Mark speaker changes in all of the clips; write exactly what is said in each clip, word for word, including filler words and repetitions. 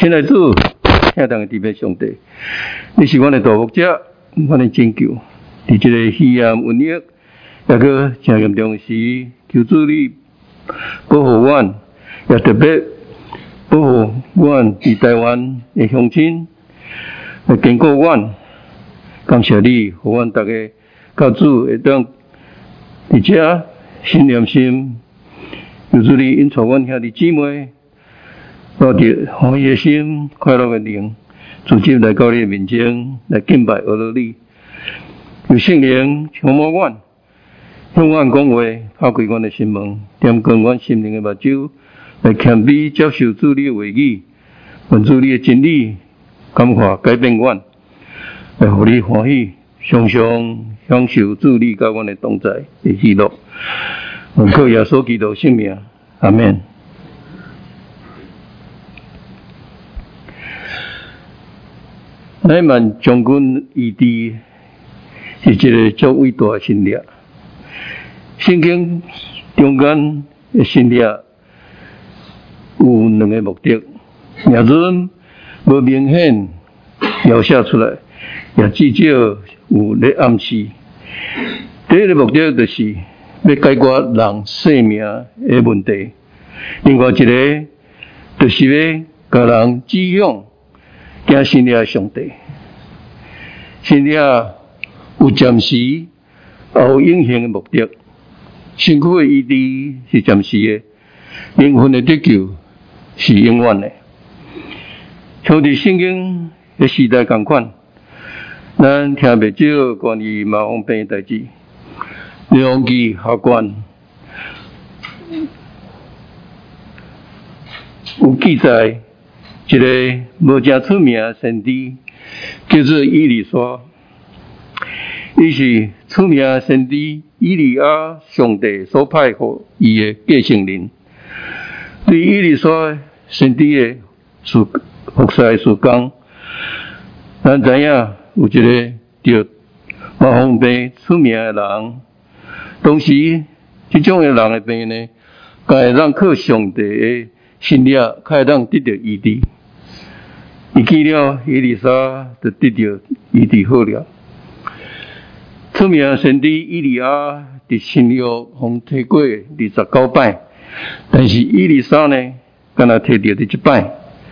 Speaker 1: 亲爱的主，听当的弟兄兄弟，你是我的大牧者，我的拯救。伫这个虚暗瘟疫，也个真严重时，求主你保护阮，也特别保护阮伫台湾的乡亲，来坚固阮。感谢你，互阮大家靠主会当伫这信念心，求主你引导阮兄弟姊妹。抱着欢喜的心、快乐的灵，直接来到你的面前，来敬拜阿罗你。有圣灵充满阮，向阮讲话，打开阮的心门，点亮阮心灵的目睭，来谦卑接受主你的话语，问主你的真理，感化改变阮，来互你欢喜，常常享受主你甲阮的同在的喜乐。愿靠耶稣基督圣名，阿门。乃曼将军医治是一个足伟大的信念。圣经中间的信念有两个目的，也准无明显描写出来，也至少有咧暗示。第一个目的就是要解决人生命的问题，另外一个就是要甲人指向行信仰上帝，信仰有暂时，也有永恒的目的。身躯的医治是暂时的，灵魂的得救是永远的。像伫圣经的时代同款，咱听袂少关于麻风病的代志。两记下卷有记载。一个无正出名的先知叫做以利沙，伊是出名的先知以利亚上帝所派给伊的继承人。对以利沙先知的事服侍事工，咱知影有一个叫麻风病出名的人，当时这种的人的病呢，才会让靠上帝的信仰，才会让得到医治。伊见了以利沙，就得到医治好了。出名先知以利亚伫新约方提过二十九摆，但是以利沙呢，敢若提到第一摆。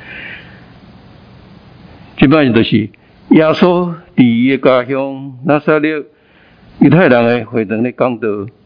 Speaker 1: 这摆就是耶稣伫伊的家乡拿撒勒犹太人的会堂咧讲道，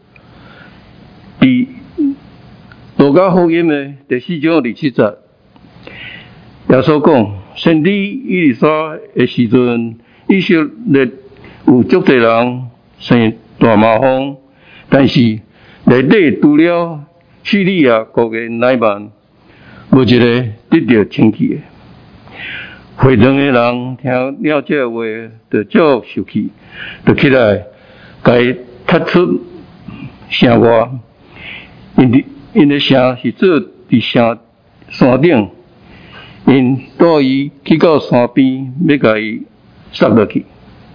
Speaker 1: 伫路加福音的第四章第七节，耶稣讲。先知以利沙的时阵，以色列有足侪人生大麻风，但是内底除了叙利亚国的乃曼，无一个得到清气的。会堂的人听了这话，就足受气，就起来，甲伊踢出城外。因的因的城是做伫城山顶。因带伊去到山边，要甲伊杀落去。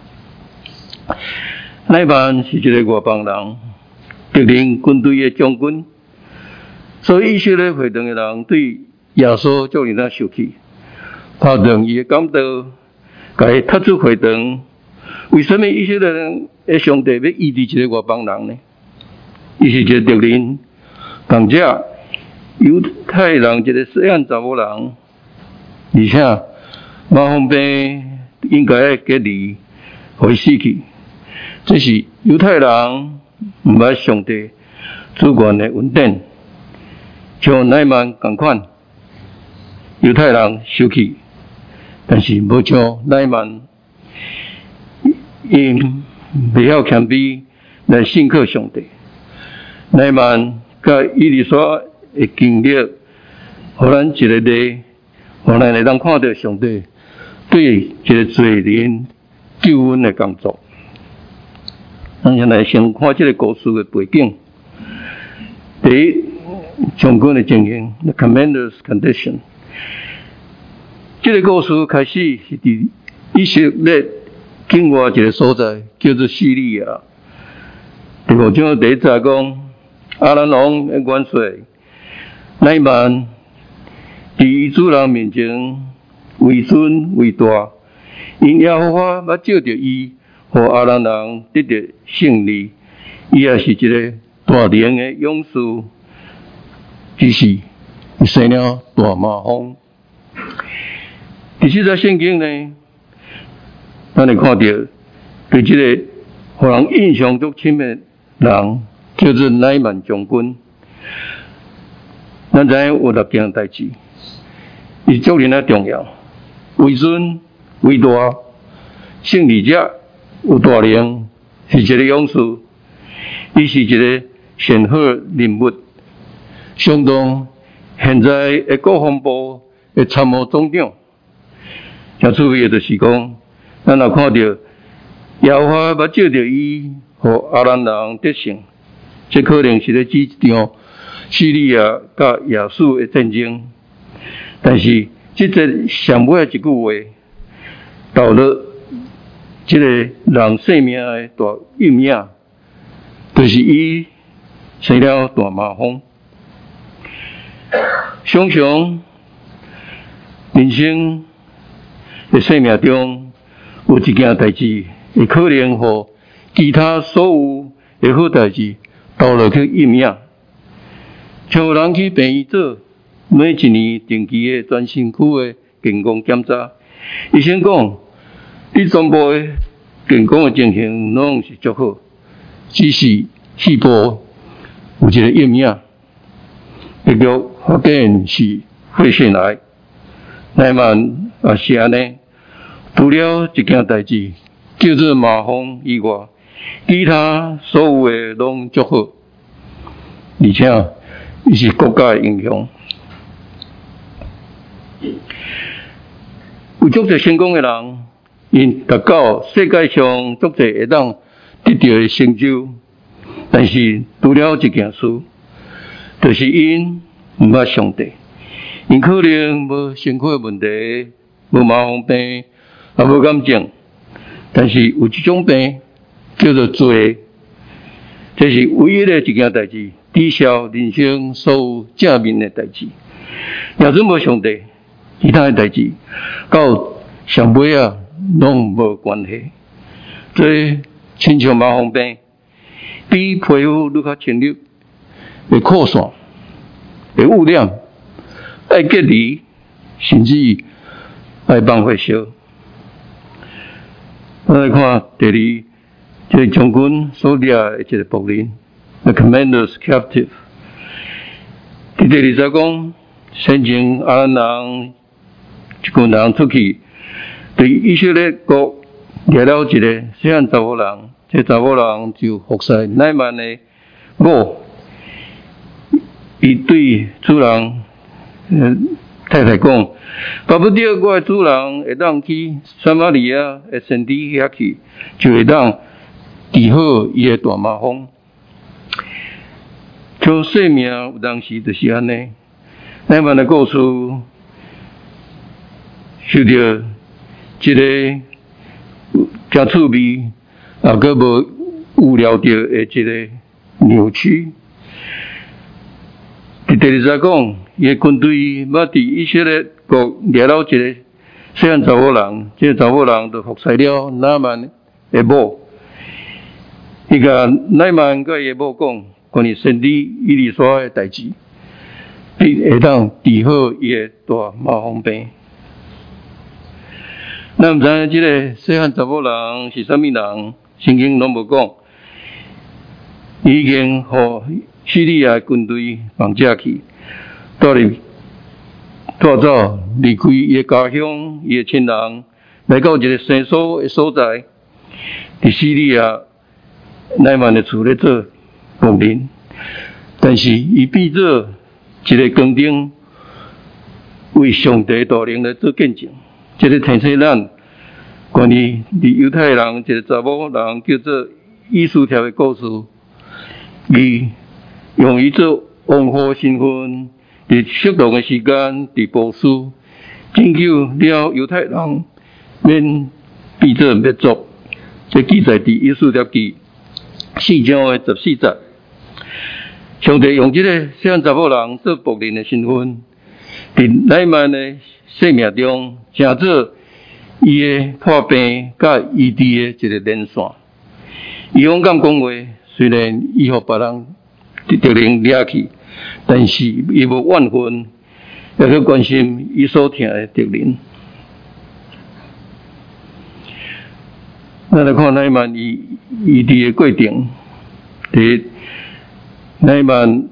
Speaker 1: 乃曼是一个外邦人，敌人军队的将军，所以以色列会堂的人对耶稣足尔受气，拍断伊的讲道，甲伊踢出会堂。为什么以色列人的上帝要医治一个外邦人呢？伊是一个敌人，共者犹太人一个细汉查某人。而且麻风病应该要隔离，会死去。这是犹太人唔爱上帝主权的恩典，像乃曼同款，犹太人受气，但是无像乃曼，因未晓谦卑来信靠上帝。乃曼甲以利沙的经历，互咱一个例。互咱会当看到上帝对一个罪人救恩的工作。咱先来先看这个故事的背景。第一，将军的情形 ，the commander's condition。这个故事开始是伫以色列境外一个所在，叫做叙利亚。第五章第一节讲，阿兰王的元帅乃曼。伫伊主人面前为尊为大，因耶和华要照着伊，互阿兰人得到胜利。伊也是一个大能的勇士，只是生了大麻风。第四则圣经呢，咱会看到对这个互人印象足深的人，叫做乃曼将军。咱知影有六件代志，伊足尔啊重要，为尊为大，胜利者有大能，是一个勇士，伊是一个显赫人物，相当现在的国防部的参谋总长。真趣味的就是讲，咱若看到耶和华要照着伊，互阿兰人得胜，这可能是咧指一场叙利亚甲亚述的战争。但是，这个上尾一句话，到了这个人性命的大阴影，就是伊生了大麻风。常常人生的生命中有一件代志，会可能互其他所有的好代志倒落去阴影。像有人去病院做每一年定期的全身躯的健康检查，医生讲，你全部的健康的情形拢是足好，只是细胞有一个阴影，结果发现是肺腺癌。乃曼也是安尼，除了一件代志叫做麻风以外，其他所有的拢足好，而且伊是国家的英雄。有足侪成功的人，因达到世界上足侪会当得到的成就，但是除了一件事，就是因毋捌上帝。因可能无身躯问题，无麻风病，也无癌症，但是有一种病叫做罪，这是唯一的一件代志，抵消人生所有正面的代志。若准无上帝，其他的代志到上尾啊，拢无关系。这亲像麻风病，比皮肤愈较侵入，会扩散，会污染。爱隔离，甚至爱放火烧。我来看第二，这个将军所掠的这个仆人 ，the commander's captive。第第二则讲，先前阿兰人一群人出去，对以色列国掠了一个细汉查某人，这查某人就服侍乃曼的某，伊对主人。太太讲，巴不得我的主人会当去撒玛利亚的圣地遐去，就会当治好伊的大麻风。像生命有当时就是安尼，乃曼的故事受到一个真趣味，也阁无预料到的一个扭曲。第第二则讲，伊的军队要伫以色列国掠了一个细汉查某人，这个查某人就服侍了乃曼的某。伊甲乃曼甲伊的某讲，关于圣地以利沙的代志，必会当治好伊的大麻风病。咱毋知影这个细汉查某人是啥物人，圣经拢无讲。伊已经互叙利亚军队绑架去，带入带走离开伊的家乡、伊的亲人，来到一个生疏的所在。伫叙利亚，乃曼的厝咧做仆人，但是伊变做一个工程，为上帝大能来做见证。这个提醒咱关于伫犹太人一个查某人叫做以斯帖的故事。伊用伊做王后身份，伫适当的时间伫波斯拯救了犹太人，免变做灭族。这记载伫以斯帖记四章的十四节。上帝用这个小查某人做仆人的身份，伫伫乃曼的生命中，成做伊的破病甲医治的一个连线。伊勇敢讲话，虽然伊互别人着能掠去，但是伊无怨恨，也去关心伊所听的敌人。咱来看乃曼伊医治的过程，第一，乃曼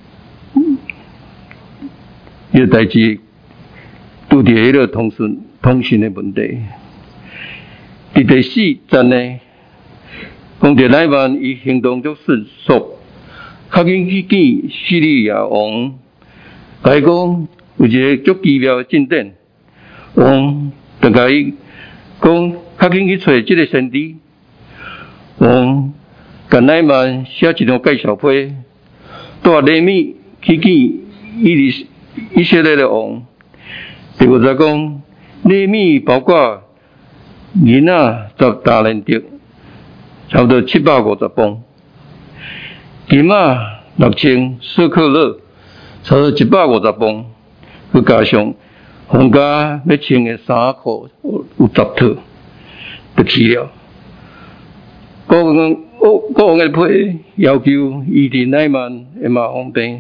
Speaker 1: 伊个代志拄着迄个通讯通讯的问题。伫第四站呢，讲着乃曼伊行动足迅速，较紧去见叙利亚王，甲伊讲有一个足奇妙的进展。王就甲伊讲，较紧去找即个先知。王甲乃曼写一张介绍批，带尼米去见以利以色列的王。第五则讲，尼米包括银仔十大连德，差不多七百五十磅；金仔六千舍克勒，差不多一百五十磅。佮加上皇家要穿的衫裤有十套，就去了。国王国王的批要求医治乃曼的麻风病。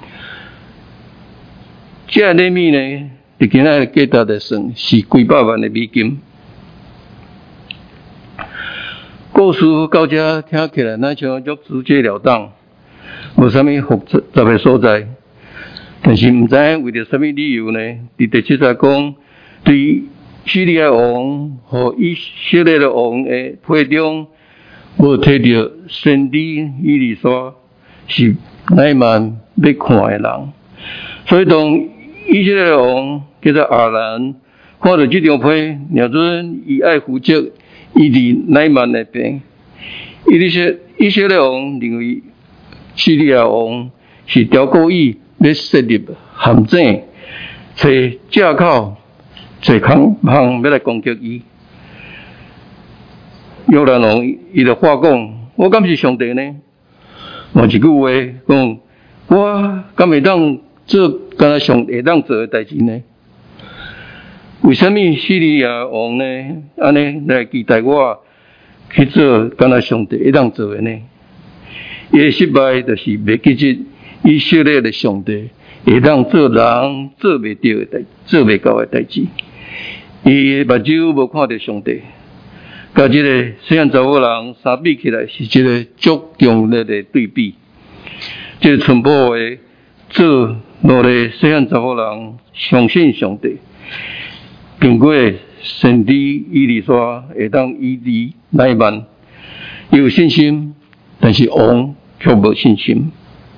Speaker 1: 这尼米呢，伫今仔价值来算是几百万的美金。故事到这听起来，咱像足直截了当，无啥物复杂的所在。但是毋知影为着啥物理由呢？伫第七节讲，对叙利亚王和以色列的王的批中，无提到先知以利沙是乃曼要看的人，所以当以色列王叫做亚兰看到这张批，瞄准伊爱负责医治乃曼的病，以色以色列王认为叙利亚王是调故意要设立陷阱，找借口，找空项要来攻击伊。约兰王伊就话讲：我敢是上帝呢？换一句话讲，我敢会当做敢若上帝当做的代志呢？为什么叙利亚王呢？安尼来期待我去做敢若上帝会当做的呢？伊的失败就是袂记住以色列的上帝会当做人做袂到的代，做袂到的代志。伊目睭无看到上帝。甲即个西安查某人相比起来，是一个足强烈的对比。即个淳朴的做落来，西安查某人相信上帝，经过先知以利沙会当医治乃曼，伊有信心，但是王却无信心。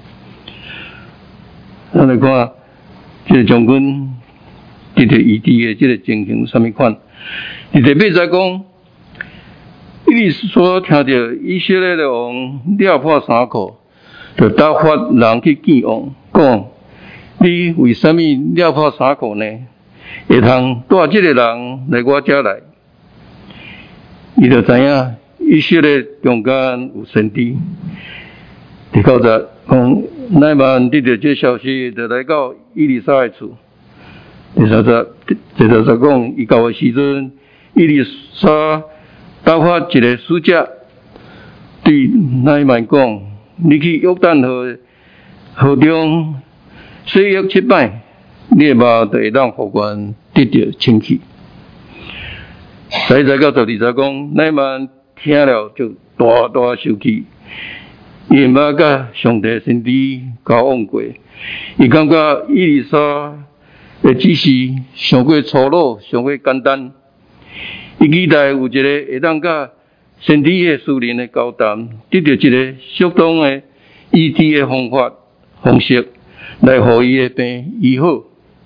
Speaker 1: 咱来看，即个将军得到医治的即个情形什么款？第第八节讲。以利沙听到以色列的王掠破衫裤，就打发人去见王，讲：你为什么掠破衫裤呢？会通带这个人来我这来？伊就知影以色列中间有先知。第九节讲，乃曼得到这消息，就来到以利沙的厝。第十节，第十节讲，伊到的时阵，以利沙打发一个使者对乃曼讲：你去约旦河河中洗浴七摆，你的肉就会当互阮得到清气。十一节到十二节讲，乃曼听了就大大生气，伊捌甲上帝先知交往过，伊感觉以利沙的指示上过粗鲁，上过简单。伊期待有一个会当甲先知的私人的交谈，得到一个适当的医治的方法方式，来互伊的病医好。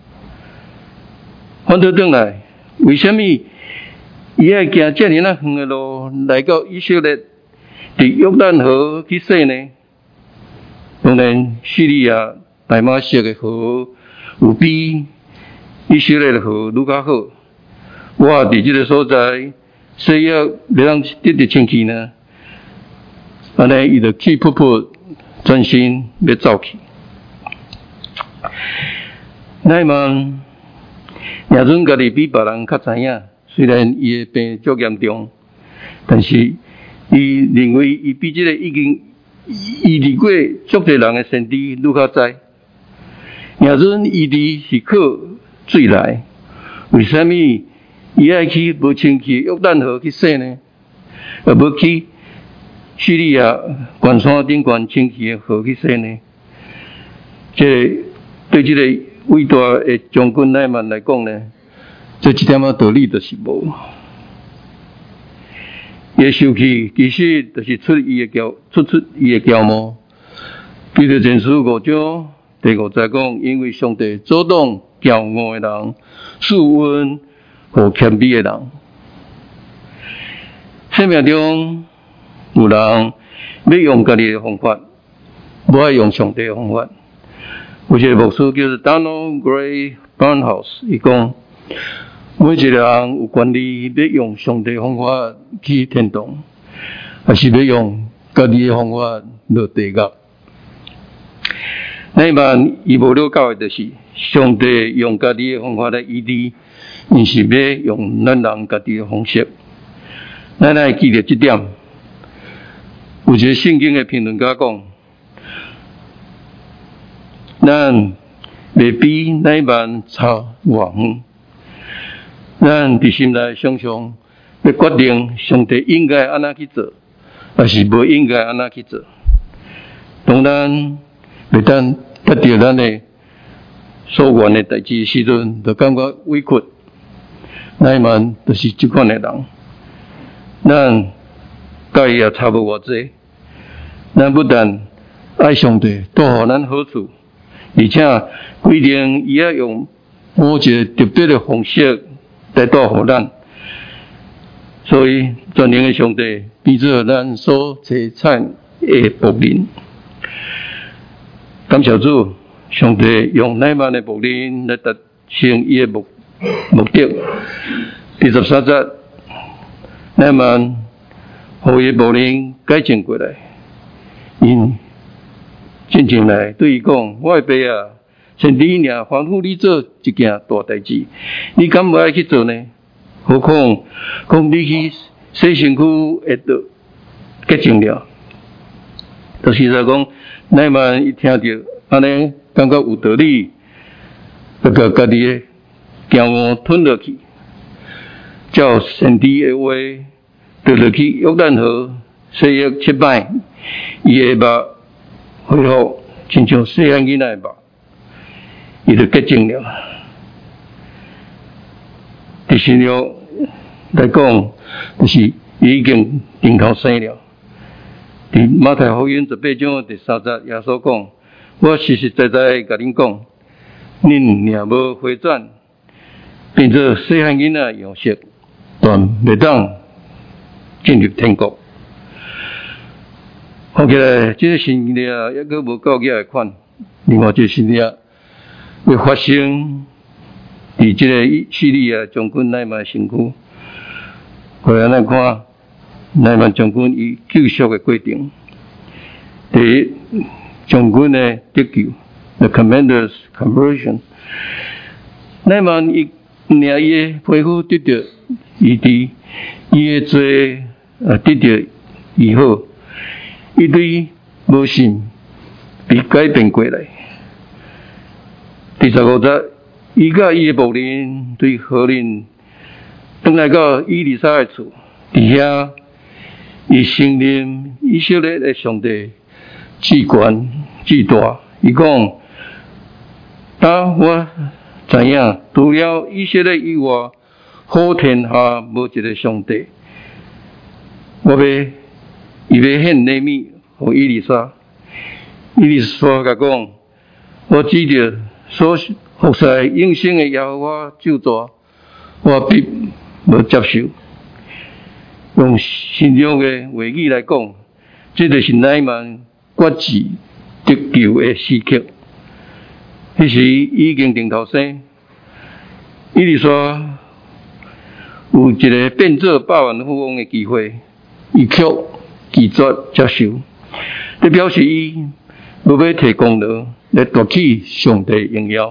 Speaker 1: 反倒转来，为什么伊爱行遮尔啊远的路来到以色列，伫约旦河去洗呢？当然，叙利亚大马色的河有比以色列的河愈较好。我伫这个所在，洗浴要让得到清气呢，安尼伊就气噗噗，专心要走去。 乃嘛，亚准家己比别人较知影，虽然伊的病足严重，但是伊认为伊比这个已经医治过足多人的先知愈较知。亚准医治是靠水来，为什么伊爱去无清气约旦河去洗呢？而无去叙利亚关山顶关清气的河去洗呢？这个、对这个伟大的将军乃曼来讲呢，这一点仔道理都是无。伊的受气其实就是出伊的骄，出出伊的骄傲。彼得前书五章第五节讲，因为上帝阻挡骄傲的人，赐恩和谦卑的人。生命中有人要用家己的方法，无爱用上帝的方法。有一个牧师叫做 Donald Gray Barnhouse， 伊讲每一个人有权利要用上帝的方法去天堂，还是要用家己的方法落地狱。那一般伊无了解的就是上帝用家己的方法来医治，毋是要用咱人家己的方式。咱来记得这点。有一个圣经的评论家讲，咱未比那一般差偌远。咱伫心内常常要决定上帝应该安怎去做，还是无应该安怎去做。当咱袂当得到咱的所愿的代志时阵，就感觉委屈。那一般就是这款的人。咱甲伊也差无偌济，咱不但爱上帝带予咱好处，而且规定伊要用某一个特别的方式来带予咱。所以全能的上帝变做咱所璀璨的仆人。感谢主，上帝用乃曼的仆人来达成伊的目目的。第十三节。乃曼互伊仆人改正过来，因进前来对伊讲：“我的爸啊，先知尔吩咐你做一件大代志，你敢无爱去做呢？何况讲你去洗身躯会得洁净了。”就是在讲，乃曼一听到安尼，感觉有道理，就把家己的骄傲吞落去。照先知的话，就落去约旦河洗浴七摆，伊的目恢复，亲像细汉囡仔的目，伊就洁净了。第四了来讲，就是伊已经顶头生了。伫马太福音十八章第三节，耶稣讲：“我实实在在甲恁讲，恁若无回转，变做细汉囡仔样式。”但袂当进入天国。看起来，这个新约啊，抑个无够额的款。另外，这新约会发生伫这个叙利亚将军乃曼身躯。我来咱看乃曼将军伊救赎的过程。第一，将军的得救 ，the commander's conversion。乃曼伊领伊的皮肤得到。伊伫伊的罪啊得到以后，伊对无信被改变过来。第十五节，伊甲伊的仆人对何人转来到以利沙的厝，伫遐伊承认以色列的上帝至权至大。伊讲：当我知影，除了以色列以外，好天下无一个上帝，我要伊要献礼物互以利沙。以利沙甲讲：我指着所服侍永生的耶和华咒诅，我必无接受。用信仰的话语来讲，这就是乃曼决志得救的时刻。迄时已经顶头生，以利沙有一个变做百万富翁的机会，伊却拒绝接受，这表示伊无要摕功劳来夺取上帝荣耀。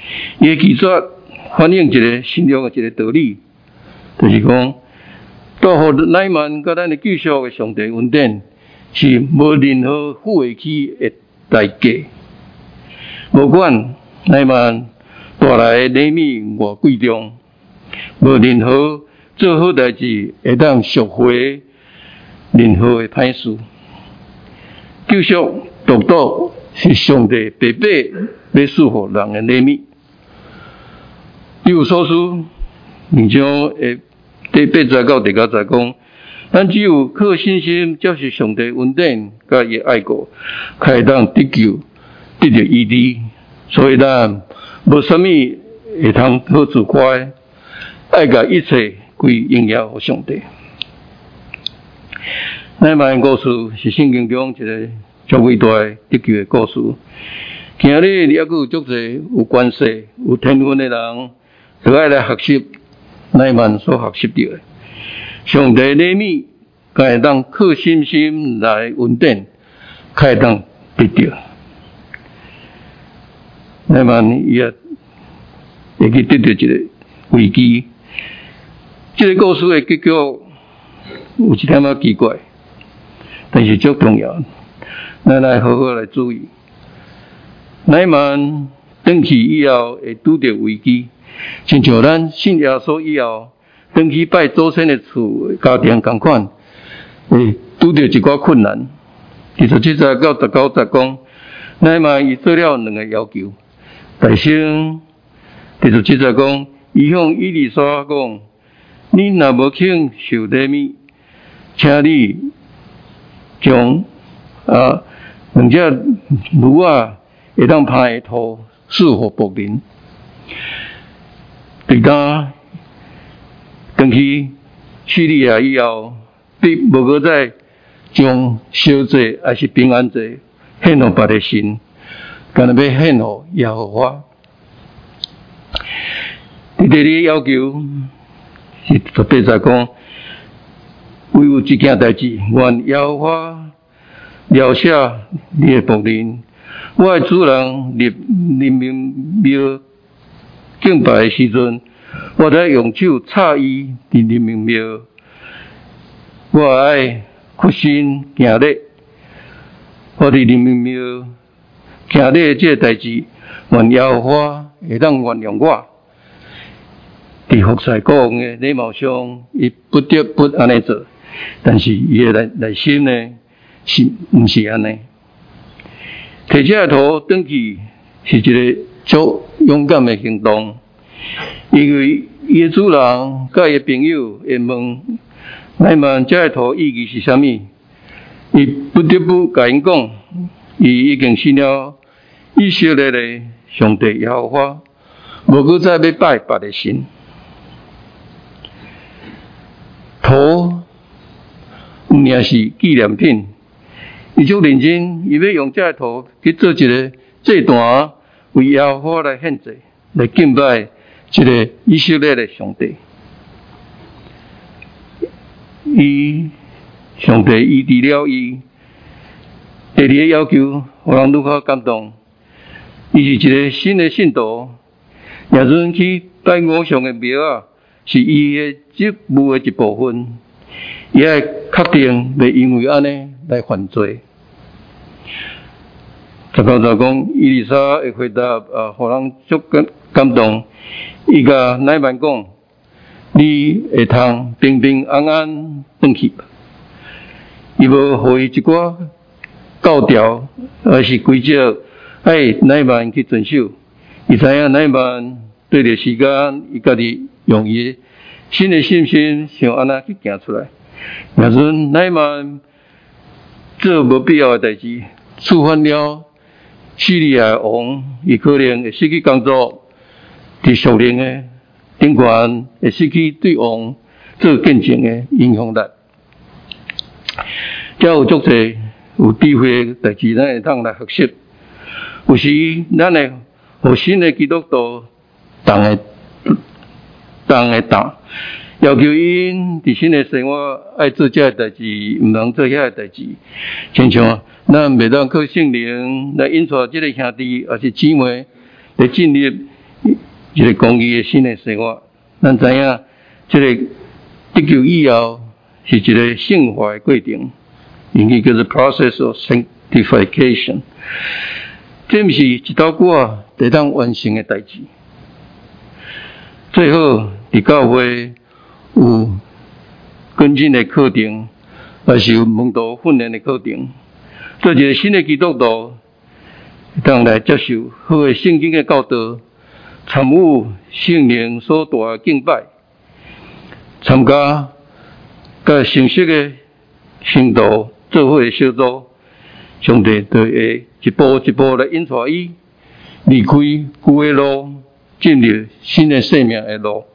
Speaker 1: 伊的记载反映一个信仰的一个道理，就是讲，到互乃曼甲咱的救赎的上帝恩典，是无任何负会起的代价。无管乃曼带来的礼物偌贵重，无任何做好代志会当赎回任何的歹事。救赎独独是上帝白白要赐予人的礼物。以有所书二章诶第八节到第九节讲，咱只有靠信心接受上帝恩典甲伊爱顾，才会当得救，得到医治。所以咱无啥物会通好自夸，爱甲一切归荣耀给上帝。乃曼故事是圣经中一个足伟大得救的故事。今日也佫有足侪有关系、有天分的人，就爱来学习乃曼所学习到的。上帝礼物，才会当靠信心来稳定，才会当得到。乃曼伊也会去得到一个危机。这个故事的结局有一点仔奇怪，但是足重要，咱来好好来注意。乃曼转去以后会拄到危机，亲像咱信耶稣以后转去拜祖先的厝家庭同款，会拄到一寡困难。二十七节到十九节讲，乃曼伊做了两个要求。大先第十七节讲，伊向以利沙讲：你若无肯受礼物，请你将啊两只牛啊会当拍的土赐予仆人。第当转去叙利亚以后，必无搁再将小祭还是平安祭献予别个神，干那要献予耶和华。第第二要求是十八节讲，为有一件代志，愿耶和华了赦你的仆人。我的主人立立明庙敬拜的时阵，我在用手插伊伫立明庙，我爱屈身行礼。我伫立明庙行礼的这个代志，愿耶和华会当原谅我。伫服侍国王的礼貌上，伊不得不安尼做，但是伊的内内心呢，是毋是安尼？摕这个图转去是一个足勇敢的行动，因为伊的主人甲伊的朋友会问，乃曼这个图意义是啥物？伊不得不甲因讲，伊已经信了以色列的上帝耶和华，无搁再要拜别的神。图毋仅是纪念品。伊足认真，伊要用这个图去做一个祭坛，为耶和华来献祭，来敬拜一个以色列的上帝。伊上帝医治了伊。第二个要求，互人愈较感动。伊是一个新的信徒，也阵去拜偶像的庙啊，是伊的职务的一部分。伊爱确定袂因为安尼来犯罪。十九节讲，以利沙的回答啊，互人足感感动。伊甲乃曼讲：你会通平平安安转去吧。伊无互伊一寡教条，而是规则，爱乃曼去遵守。伊知影乃曼对着时间，伊家己用伊新的信心，想安那去行出来。也阵乃曼做无必要的代志，触犯了叙利亚王，伊可能会失去工作，伫属灵的顶悬会失去对王做见证的影响力。才有足侪有智慧的代志，咱会通来学习。有时咱会互新的基督徒同个同个打。要求因伫新的生活爱做这个代志，毋通做遐个代志。亲像咱袂当靠圣灵来引带这个兄弟，还是姊妹来进入一个公益的新的生活。咱知影，这个得救以后是一个圣化的过程，英语叫做 process of sanctification。这不是一道歌得当完成的代志。最后，伫教会有跟进的课程，还是有门徒训练的课程，做一个新的基督徒，当来接受好的圣经的教导，参与圣灵所带的敬拜，参加甲成熟的信徒做伙的小组，上帝就会一步一步来引带伊离开旧的路，进入新的生命的路。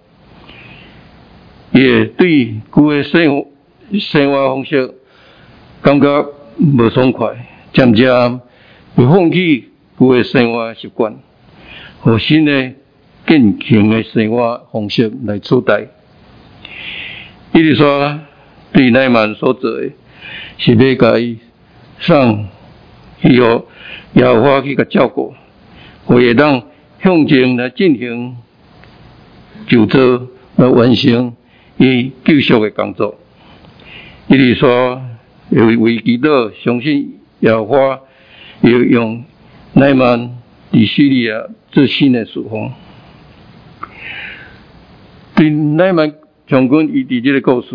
Speaker 1: 也对旧的生活生活方式感觉无爽快，渐渐会放弃旧的生活习惯，和新的健康的生活方式来取代。伊就说，对乃曼所做的，是要甲伊送以后耶和华去甲照顾，我会当向前来进行就做来完成伊救赎的工作。伊就说，为为祈祷，相信耶和华要用乃曼伫叙利亚做新的事奉。对乃曼将军伊伫这个故事，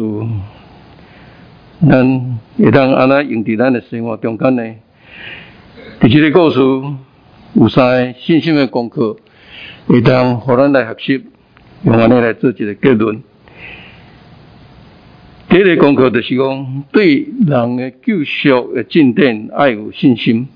Speaker 1: 咱会当安那用伫咱的生活中间呢？伫这个故事有三个信心的功课，会当互咱来学习，用安尼来做一个结论。第一个功课就是讲，对人的救赎的进展要有信心。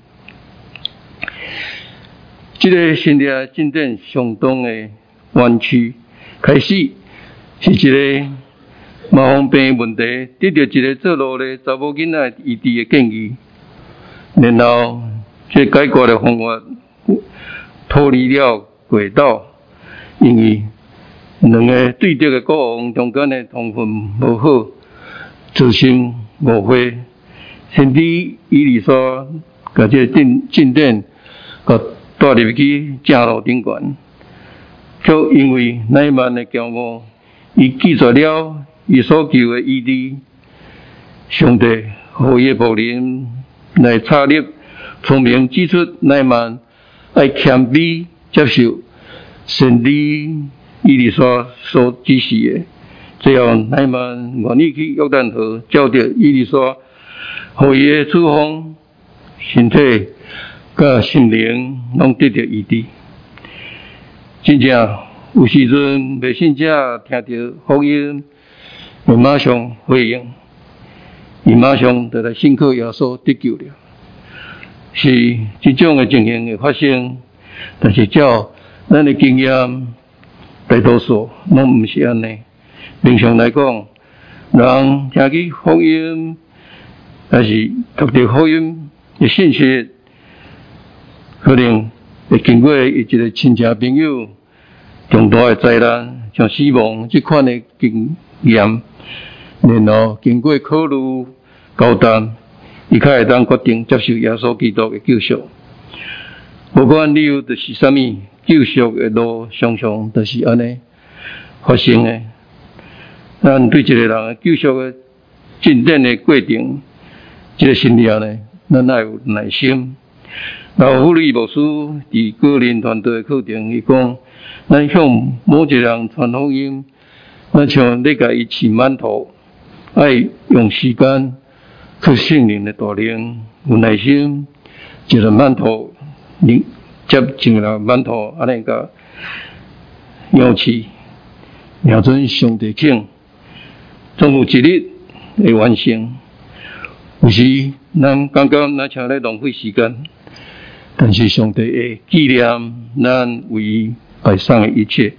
Speaker 1: 这个新的进展相当的弯曲，开始是一个麻风病问题，得到一个做路的查某囡仔医治的建议，然后这解决的方法脱离了轨道，因为两个对敌的国王中间的通分无好，造成误会，甚至伊里说把这进进展甲带入去正路顶悬，就因为乃曼的骄傲，伊拒绝了伊所求的医治。上帝互伊的仆人来插入，聪明指出乃曼要谦卑接受神帝伊里所所指示的。最后乃曼愿意去约旦河，照着伊里所互伊的处方，身体甲心灵拢得到医治。真正有时阵未信者听到福音，会马上回应，伊马上就来信靠耶稣得救了。是这种的情形会发生，但是照咱的经验，大多数拢毋是安尼。平常来讲，人听去福音，还是读到福音的信息，可能会经过一个亲戚朋友重大的灾难，像死亡这款的经验，然后经过考虑交谈，伊才会当决定接受耶稣基督的救赎。不管理由就是啥物，救赎的路常常就是安尼发生的。咱对一个人的救赎的进展的过程，这个信念呢，咱要有耐心。老福利牧师伫个人团队的课程，伊讲，咱向某一个人传福音，咱像咧甲伊饲馒头，爱用时间去圣灵的带领，有耐心，一个馒头，你接一个馒头，安尼甲养饲，瞄准上帝请。总有一日会完成。有时咱感觉咱像咧浪费时间，但是上帝会纪念咱为伊摆上的一切。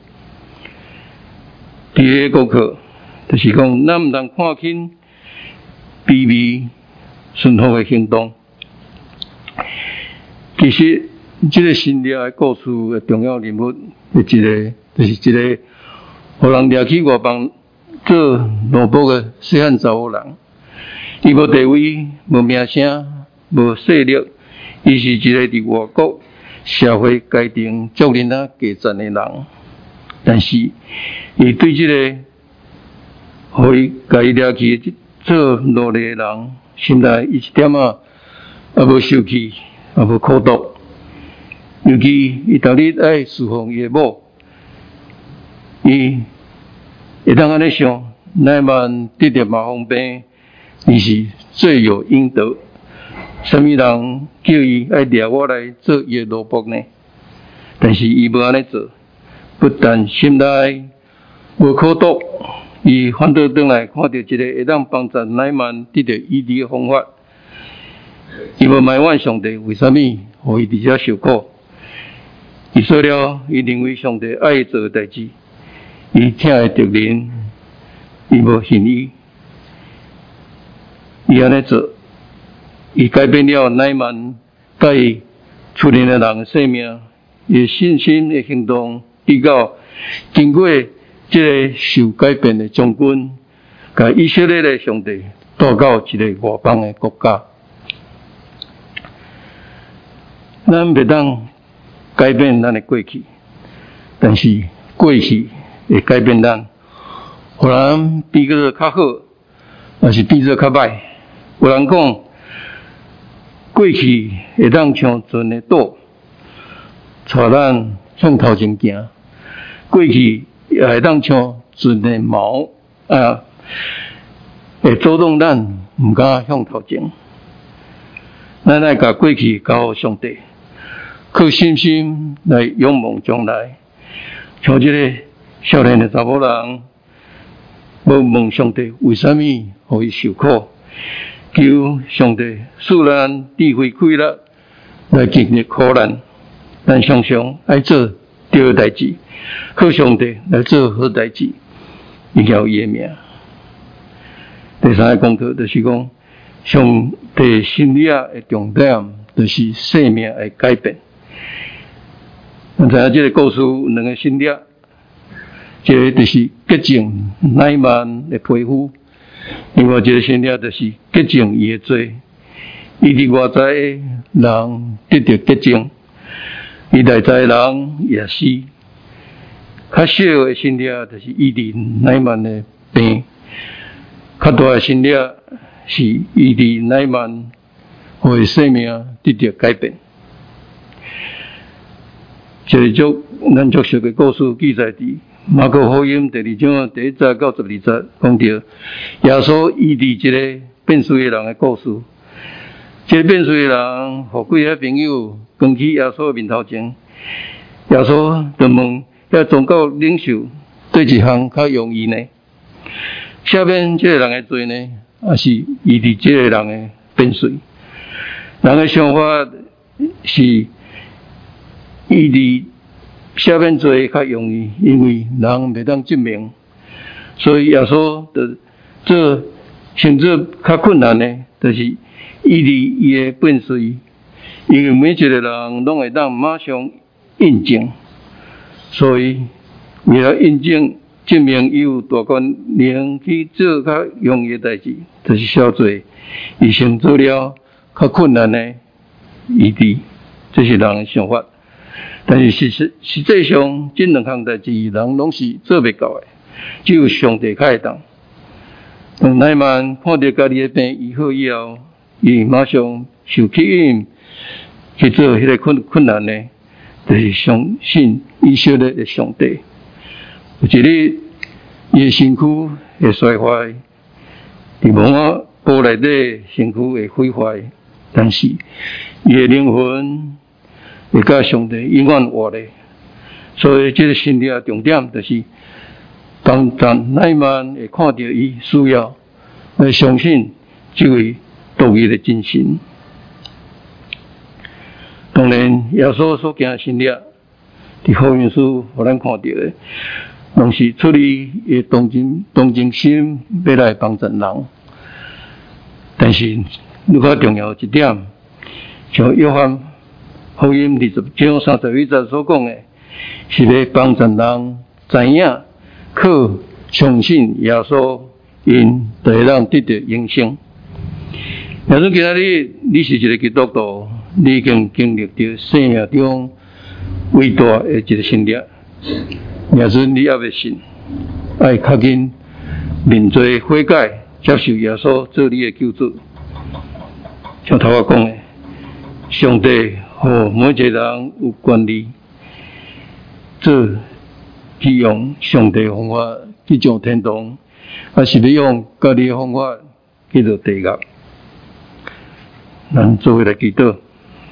Speaker 1: 第二个功课就是讲，咱毋通看轻卑微顺服的行动。其实，这个新约的故事的重要人物的一个，就是一个互人掠去外邦做奴仆的细汉查某人，伊无地位、无名声、无势力，伊是一个伫外国社会界定责任啊加赞的人，但是伊对这个互伊家己掠去做努力的人，心内伊一点啊也无受气，也无苦毒。尤其伊逐日爱侍奉伊的某，伊会当安尼想，乃万得到麻风病，伊是罪有应得。什么人叫伊爱掠我来做伊的奴仆呢？但是伊无安尼做，不但心内无苦毒，伊反倒转来看到一个会当帮助乃曼得到医治的方法。伊无埋怨上帝为什么互伊伫遮受苦，伊说了，伊认为上帝爱做的代志，伊听会得人，伊无嫌伊，伊安尼做。伊改变了乃曼甲伊厝里的人的生命，伊信心的行动，直到经过这个受改变的将军，甲以色列的上帝带到一个外邦的国家。咱袂当改变咱的过去，但是过去会改变咱，互咱变做较好，还是变做较歹。有人讲，过去会当像船的舵，带咱向头前行；过去也会当像船的锚啊，会阻挡咱唔敢向头前。咱爱甲过去交互上帝，靠信心来仰望将来。像这个少年的查某人，无问上帝为什么互伊受苦。求上帝赐咱智慧开了来经历苦难，咱常常爱做对的代志，靠上帝来做好代志，影响伊的命。第三个功课就是讲，上帝心理的重点就是生命的改变。咱知影这个故事有两个心理，一个就是洁净乃曼的皮肤。另外一个心理就是洁净伊的罪，伊伫外在的人得到洁净，伊内在的人也是。较小的心理就是医治乃曼的病，较大的心理是医治乃曼互伊生命得到改变。这个足咱足熟的故事记载伫马可福音第二章第一节到十二节，讲到耶稣医治一个变衰的人的故事。这个变衰的人，互几个朋友讲起耶稣的面头前，耶稣就问遐宗教领袖，对一项较容易呢？下面这个人的罪呢，还是医治这个人的变衰？人的想法是医治下面做较容易，因为人袂当证明，所以耶稣就做甚至较困难的，就是医治伊的变衰，因为每一个人拢会当马上印证，所以为了印证证明伊有大权能去做较容易的代志，就是小罪，伊先做了较困难的医治，这是人的想法。但是实实实际上，这两项代志人拢是做袂到的，只有上帝较会当。当乃曼看到家己的病医好以后，伊马上受吸引去做迄个困困难的，就是相信以色列的上帝。有一日，伊的身躯会衰坏，伫毛啊布内底身躯会毁坏，但是伊的灵魂会甲上帝永远活咧，所以这个心理的重点就是，当当乃曼会看到伊需要，来相信这位独一的真神。当然，耶稣所行的心理，伫福音书互咱看到的，拢是出于伊同情同情心，要来帮助人。但是，如果重要一点，像约翰福音二十章三十一节所讲的，是要帮助人知影，靠相信耶稣，因就会让得到永生。若说今仔日你是一个基督徒，你已经经历到生命中伟大的一个胜利。也是你也未信，爱较紧面对悔改，接受耶稣做你的救主。像头我讲的，上帝和每一个人有权利，做去用上帝的方法去上天堂，还是要用家己的方法去做地狱。咱做伙来祈祷。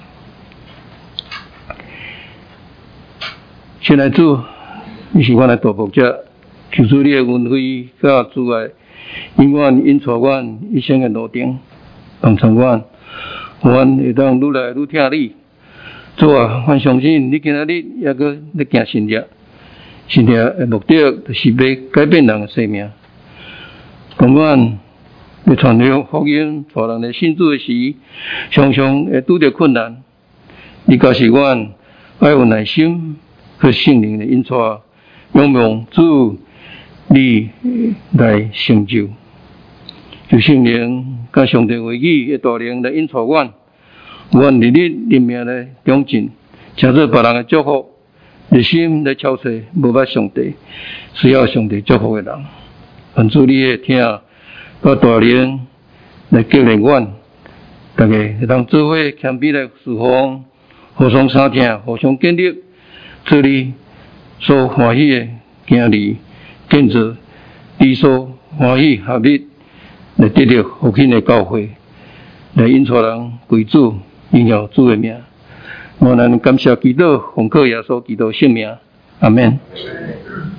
Speaker 1: 亲爱的主，你是我的大牧者，求主你的恩惠甲主爱，永远引带阮一生的路程，帮助阮，阮会当愈来愈听你。主啊，阮相信你今仔日也搁咧行神业，神业的目的就是要改变人的生命。当阮要传扬福音，带人来信主的时，常常会拄着困难。你教示阮爱有耐心。和圣灵的引带，仰望主你来成就，就圣灵甲上帝话语的大能来引带阮，阮伫你人命的中进，请做别人的祝福，热心来超找无捌上帝，需要上帝祝福的人。愿主你的听甲大能来激励阮，大家会当做伙谦卑来侍奉，互相相听，互相建立。做你所欢喜的行礼，建造你所欢喜合力，来得到福音的教诲，来引带人归主，荣耀主的名。我咱感谢基督，奉靠耶稣基督圣名，阿门。